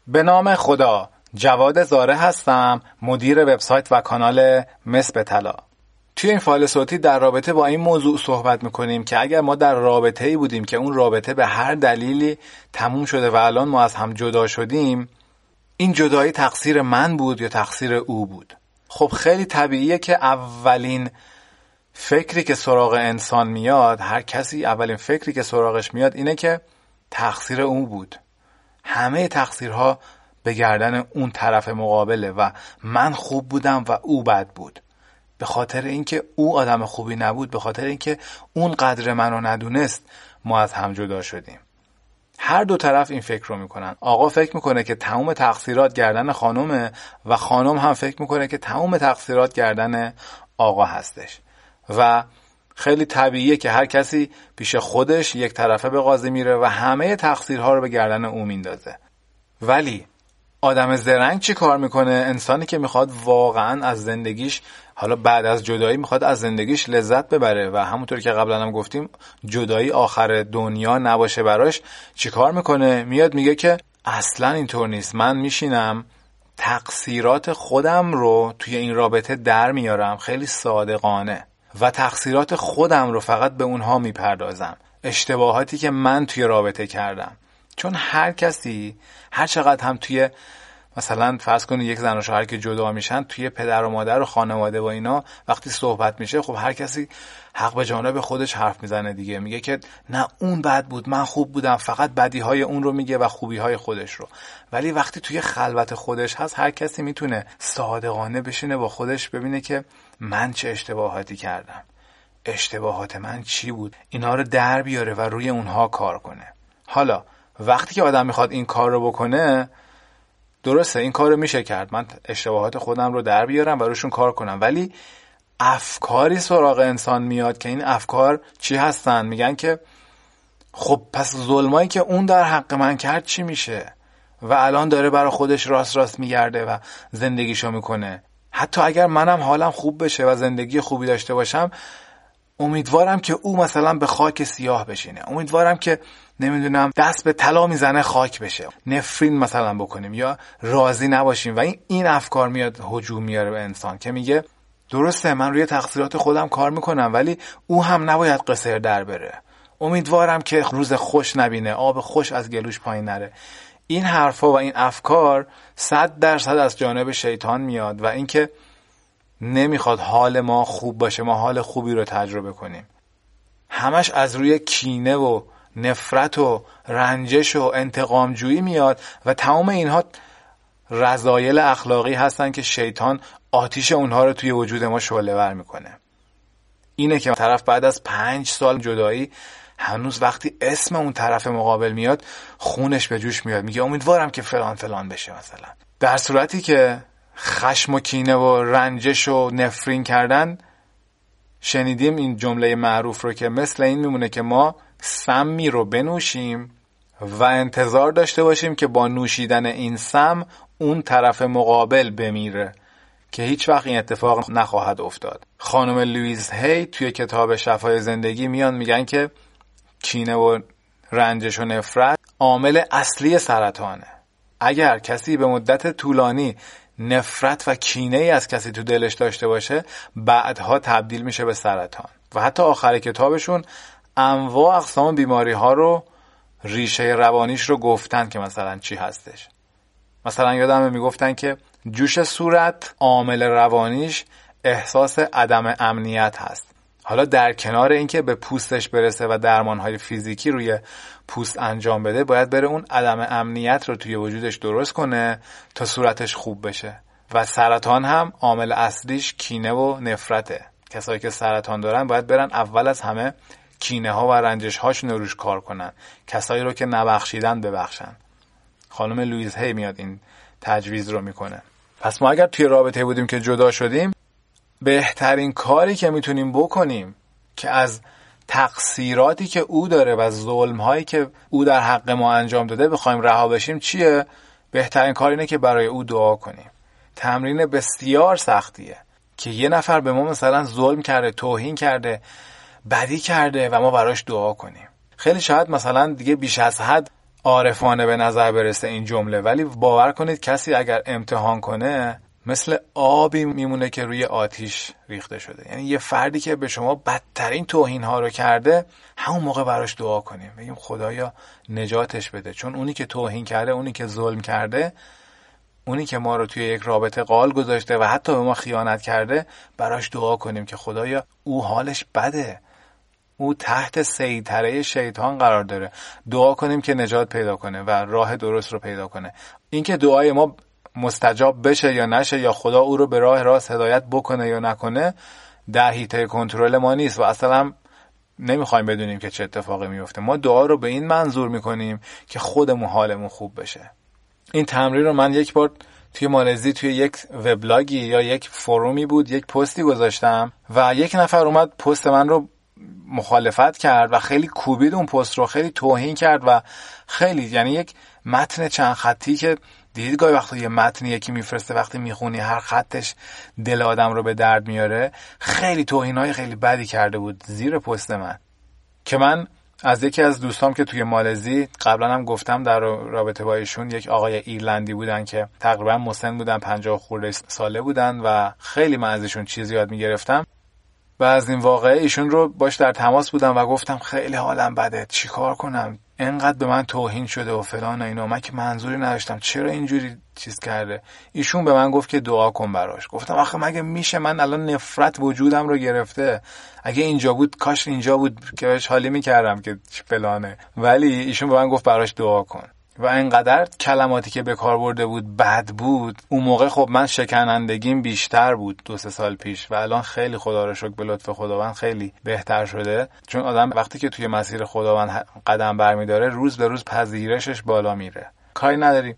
به نام خدا، جواد زاره هستم، مدیر وبسایت و کانال مس به طلا. توی این فایل صوتی در رابطه با این موضوع صحبت میکنیم که اگر ما در رابطه‌ای بودیم که اون رابطه به هر دلیلی تموم شده و الان ما از هم جدا شدیم، این جدایی تقصیر من بود یا تقصیر او بود؟ خب خیلی طبیعیه که اولین فکری که سراغ انسان میاد، هر کسی اولین فکری که سراغش میاد اینه که تقصیر او بود. همه تقصیرها به گردن اون طرف مقابله و من خوب بودم و او بد بود. به خاطر اینکه او آدم خوبی نبود، به خاطر اینکه اون قدر منو ندونست، ما از هم جدا شدیم. هر دو طرف این فکر رو میکنن. آقا فکر میکنه که تمام تقصیرات گردن خانومه و خانم هم فکر میکنه که تمام تقصیرات گردن آقا هستش و خیلی طبیعیه که هر کسی پیش خودش یک طرفه به قاضی میره و همه تقصیرها رو به گردن او میندازه. ولی آدم زرنگ چی کار میکنه؟ انسانی که میخواد واقعا از زندگیش، حالا بعد از جدایی میخواد از زندگیش لذت ببره و همونطور که قبلا هم گفتیم جدایی آخر دنیا نباشه براش، چی کار میکنه؟ میاد میگه که اصلا اینطور نیست، من میشینم تقصیرات خودم رو توی این رابطه در میارم خیلی صادقانه و تقصیرات خودم رو فقط به اونها میپردازم، اشتباهاتی که من توی رابطه کردم. چون هر کسی هر چقدر هم توی مثلا فرض کنید یک زن و شوهر که جدا میشن، توی پدر و مادر و خانواده و اینا وقتی صحبت میشه، خب هر کسی حق به جانب خودش حرف میزنه دیگه، میگه که نه اون بد بود من خوب بودم، فقط بدیهای اون رو میگه و خوبیهای خودش رو. ولی وقتی توی خلوت خودش هست، هر کسی میتونه صادقانه بشینه با خودش ببینه که من چه اشتباهاتی کردم، اشتباهات من چی بود، اینا رو در بیاره و روی اونها کار کنه. حالا وقتی که آدم میخواد این کار رو بکنه، درسته این کار رو میشه کرد، من اشتباهات خودم رو در بیارم و روشون کار کنم، ولی افکاری سراغ انسان میاد که این افکار چی هستن؟ میگن که خب پس ظلمایی که اون در حق من کرد چی میشه؟ و الان داره برای خودش راست میگرده و زندگیشو میکنه. حتی اگر منم حالم خوب بشه و زندگی خوبی داشته باشم، امیدوارم که او مثلا به خاک سیاه بشینه، امیدوارم که نمیدونم دست به طلا میزنه خاک بشه، نفرین مثلا بکنیم یا راضی نباشیم. و این افکار میاد هجوم میاره به انسان که میگه درسته من روی تقصیرات خودم کار میکنم، ولی او هم نباید قصر در بره، امیدوارم که روز خوش نبینه، آب خوش از گلوش پایین نره. این حرفا و این افکار 100% از جانب شیطان میاد و اینکه نمیخواد حال ما خوب باشه، ما حال خوبی رو تجربه کنیم. همش از روی کینه و نفرت و رنجش و انتقام جویی میاد و تمام اینها رذایل اخلاقی هستن که شیطان آتیش اونها رو توی وجود ما شعله ور میکنه. اینه که طرف بعد از 5 سال جدایی هنوز وقتی اسم اون طرف مقابل میاد خونش به جوش میاد، میگه امیدوارم که فلان فلان بشه مثلا، در صورتی که خشم و کینه و رنجش و نفرین کردن، شنیدیم این جمله معروف رو که مثل این میمونه که ما سمی رو بنوشیم و انتظار داشته باشیم که با نوشیدن این سم اون طرف مقابل بمیره، که هیچ وقت این اتفاق نخواهد افتاد. خانم لویز هی توی کتاب شفای زندگی میان میگن که کینه و رنجش و نفرت عامل اصلی سرطانه. اگر کسی به مدت طولانی نفرت و کینه ای از کسی تو دلش داشته باشه، بعدها تبدیل میشه به سرطان. و حتی آخر کتابشون انواع اقسام بیماری ها رو، ریشه روانیش رو گفتن که مثلا چی هستش. مثلا یادمه میگفتن که جوش صورت عامل روانیش احساس عدم امنیت هست. حالا در کنار اینکه به پوستش برسه و درمانهای فیزیکی روی پوست انجام بده، باید بره اون عدم امنیت رو توی وجودش درست کنه تا صورتش خوب بشه. و سرطان هم عامل اصلیش کینه و نفرته. کسایی که سرطان دارن باید برن اول از همه کینه ها و رنجش هاشون رو روش کار کنن، کسایی رو که نبخشیدن ببخشن. خانم لویز هی میاد این تجویز رو میکنه. پس ما اگر توی رابطه بودیم که جدا شدیم، بهترین کاری که میتونیم بکنیم که از تقصیراتی که او داره و ظلم‌هایی که او در حق ما انجام داده بخوایم رها بشیم چیه؟ بهترین کار اینه که برای او دعا کنیم. تمرین بسیار سختیه که یه نفر به ما مثلا ظلم کرده، توهین کرده، بدی کرده و ما براش دعا کنیم. خیلی شاید مثلا دیگه بیش از حد عارفانه به نظر برسه این جمله، ولی باور کنید کسی اگر امتحان کنه مثل آبی میمونه که روی آتیش ریخته شده. یعنی یه فردی که به شما بدترین توهین ها رو کرده، همون موقع براش دعا کنیم، بگیم خدایا نجاتش بده، چون اونی که توهین کرده، اونی که ظلم کرده، اونی که ما رو توی یک رابطه قال گذاشته و حتی به ما خیانت کرده، براش دعا کنیم که خدایا او حالش بده، او تحت سیطره شیطان قرار داره، دعا کنیم که نجات پیدا کنه و راه درست رو پیدا کنه. اینکه دعای ما مستجاب بشه یا نشه، یا خدا او رو به راه راست هدایت بکنه یا نکنه، در حیطه کنترل ما نیست و اصلا نمیخوایم بدونیم که چه اتفاقی میفته. ما دعا رو به این منظور میکنیم که خودمون حالمون خوب بشه. این تمرین رو من یک بار توی مالزی توی یک وبلاگی یا یک فرومی بود، یک پستی گذاشتم و یک نفر اومد پست من رو مخالفت کرد و خیلی کوبید اون پست رو، خیلی توهین کرد و خیلی، یعنی یک متن چند خطی که دیدید گاهی وقتا یه متن یکی میفرسته وقتی میخونی هر خطش دل آدم رو به درد میاره، خیلی توهینای خیلی بدی کرده بود زیر پست من، که من از یکی از دوستام که توی مالزی قبلا هم گفتم در رابطه با ایشون، یک آقای ایرلندی بودن که تقریبا مسن بودن، 50 خورده ساله بودن و خیلی من از ایشون چیزی یاد میگرفتم و از این واقعه ایشون رو باش در تماس بودم و گفتم خیلی حالم بده، چیکار کنم، اینقدر به من توهین شده و فلان و اینا، من که منظوری نداشتم، چرا اینجوری چیز کرده. ایشون به من گفت که دعا کن براش. گفتم آخه مگه میشه، من الان نفرت وجودم رو گرفته، اگه اینجا بود کاش اینجا بود که بهش حالی میکردم که فلانه. ولی ایشون به من گفت براش دعا کن و اینقدر کلماتی که به کار برده بود بد بود. اون موقع خب من شکنندگیم بیشتر بود 2-3 سال پیش و الان خیلی خدا رو شکر به لطف خداوند خیلی بهتر شده، چون آدم وقتی که توی مسیر خداوند قدم برمیداره روز به روز پذیرشش بالا میره. کاری نداریم.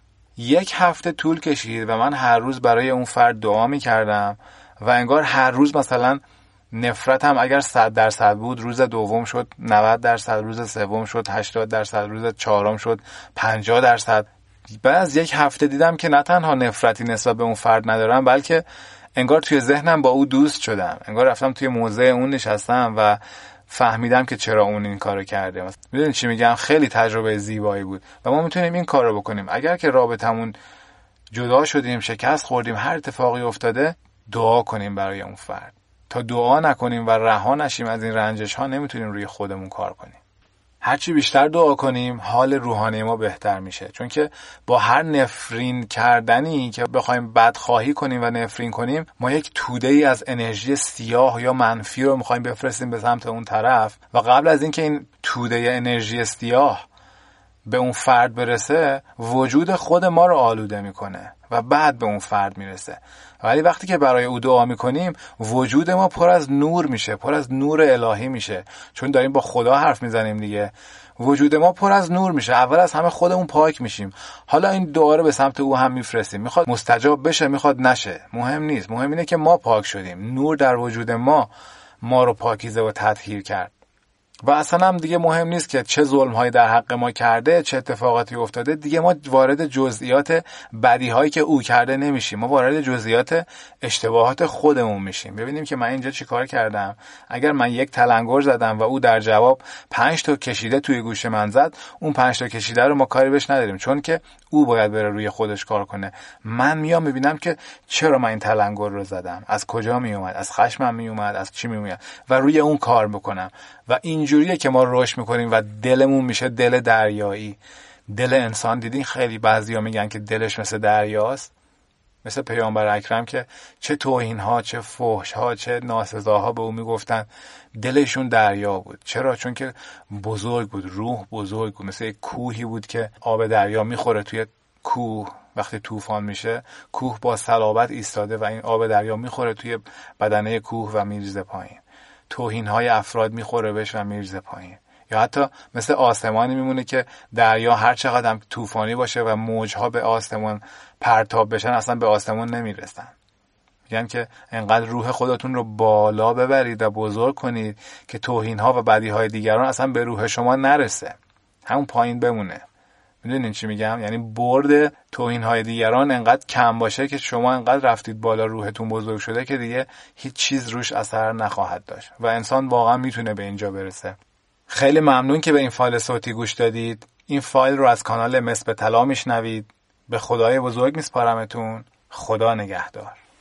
1 هفته طول کشید و من هر روز برای اون فرد دعا میکردم و انگار هر روز مثلا نفرتم اگر 100% بود، روز دوم شد 90%، روز سوم شد 80%، روز چهارم شد 50%. بعد از 1 هفته دیدم که نه تنها نفرتی نسبت به اون فرد ندارم، بلکه انگار توی ذهنم با او دوست شدم، انگار رفتم توی موضع اون نشستم و فهمیدم که چرا اون این کارو کرده. میدونید چی میگم؟ خیلی تجربه زیبایی بود و ما میتونیم این کارو بکنیم. اگر که رابطمون جدا شدیم، شکست خوردیم، هر اتفاقی افتاده، دعا کنیم برای اون فرد. تا دعا نکنیم و رها نشیم از این رنجش ها، نمیتونیم روی خودمون کار کنیم. هرچی بیشتر دعا کنیم حال روحانی ما بهتر میشه، چون که با هر نفرین کردنی که بخوایم بدخواهی کنیم و نفرین کنیم، ما یک توده ای از انرژی سیاه یا منفی رو میخوایم بفرستیم به سمت اون طرف و قبل از اینکه این توده انرژی سیاه به اون فرد برسه، وجود خود ما رو آلوده میکنه و بعد به اون فرد میرسه. ولی وقتی که برای او دعا میکنیم، وجود ما پر از نور میشه، پر از نور الهی میشه، چون داریم با خدا حرف میزنیم دیگه. وجود ما پر از نور میشه، اول از همه خودمون پاک میشیم. حالا این دعا رو به سمت او هم میفرستیم، میخواد مستجاب بشه میخواد نشه، مهم نیست، مهم اینه که ما پاک شدیم، نور در وجود ما رو پاکیزه و تطهیر کرد. و اصلا هم دیگه مهم نیست که چه ظلم‌هایی در حق ما کرده، چه اتفاقاتی افتاده. دیگه ما وارد جزئیات بدی‌هایی که او کرده نمیشیم، ما وارد جزئیات اشتباهات خودمون میشیم. ببینیم که من اینجا چی کار کردم. اگر من 1 تلنگر زدم و او در جواب 5 تا کشیده توی گوش من زد، اون 5 تا کشیده رو ما کاری بهش نداریم، چون که او باید بره روی خودش کار کنه. من میام میبینم که چرا من این تلنگر رو زدم، از کجا میومد، از خشمم میومد، از چی میومد، و روی اون کار بکنم. و اینجوریه که ما رشد میکنیم و دلمون میشه دل دریایی. دل انسان دیدین خیلی بعضیا میگن که دلش مثل دریاست، مثل پیامبر اکرم که چه توهین‌ها، چه فحش‌ها، چه ناسزاها به او میگفتن، دلشون دریا بود. چرا؟ چون که بزرگ بود، روح بزرگ بود، مثل یک کوهی بود که آب دریا میخوره توی کوه. وقتی طوفان میشه، کوه با صلابت ایستاده و این آب دریا میخوره توی بدنه کوه و میریزه پایین. توهین‌های افراد میخوره بهش و میریزه پایین. یا حتی مثل آسمانی میمونه که دریا هر چقدر هم طوفانی باشه و موجها به آسمون پرتاب بشن، اصلا به آسمون نمیرسن. میگن که انقدر روح خودتون رو بالا ببرید و بزرگ کنید که توهین‌ها و بدی‌های دیگران اصلا به روح شما نرسه، همون پایین بمونه. میدونین چی میگم؟ یعنی برد توهین‌های دیگران انقدر کم باشه که شما انقدر رفتید بالا، روحتون بزرگ شده که دیگه هیچ چیز روش اثر نخواهد داشت و انسان واقعا میتونه به اینجا برسه. خیلی ممنون که به این فایل صوتی گوش دادید. این فایل رو از کانال مس به طلا میشنوید. به خدای بزرگ میسپارمتون. خدا نگهدار.